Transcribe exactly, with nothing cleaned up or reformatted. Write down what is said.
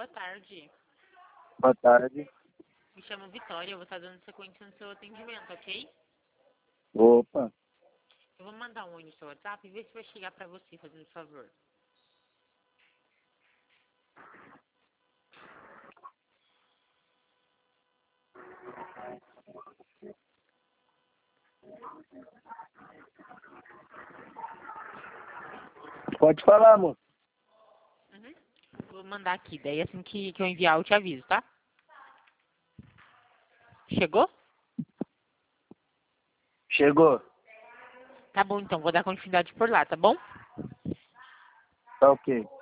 tarde. Boa tarde. Me chamo Vitória, eu vou estar dando sequência no seu atendimento, ok? Opa. Eu vou mandar um oi no seu WhatsApp e ver se vai chegar pra você, fazendo favor. Pode falar, amor. Uhum. Vou mandar aqui, daí assim que, que eu enviar eu te aviso, tá? Chegou? Chegou. Tá bom, então, vou dar continuidade por lá, tá bom? Tá ok.